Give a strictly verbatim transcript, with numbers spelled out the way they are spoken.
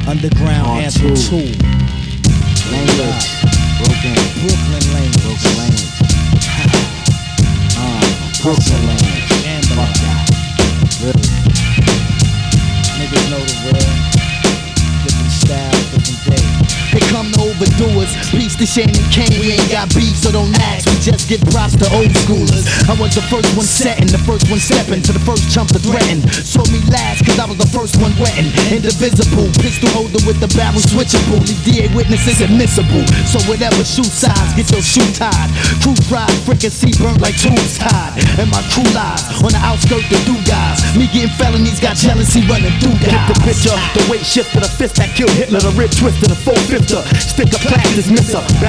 Underground Part Anthem two. two. Language. Broken. Brooklyn language. Broken language. Uh, Brooklyn language. Fuck that. Really. Niggas know the real. Different style, different day. Here come the overdoers, peace to Shane and Kane. We ain't got beef, so don't ask. We just give props to old schoolers. I was the first one setting, the first one stepping to the first chump to threaten. Saw me last, cause I was the first one wetting. Indivisible, pistol holder with the barrel switchable. These D A witnesses admissible. So whatever shoe size, get your shoe tied. Crew ride, fricassee burnt like tubes tied. And my crew lies on the outskirts of do guys. Me getting felonies, got jealousy running through guys. Get the picture, the weight shift to the fist that killed Hitler, the rib twist to the four fifth. Stick a plastic dismisser.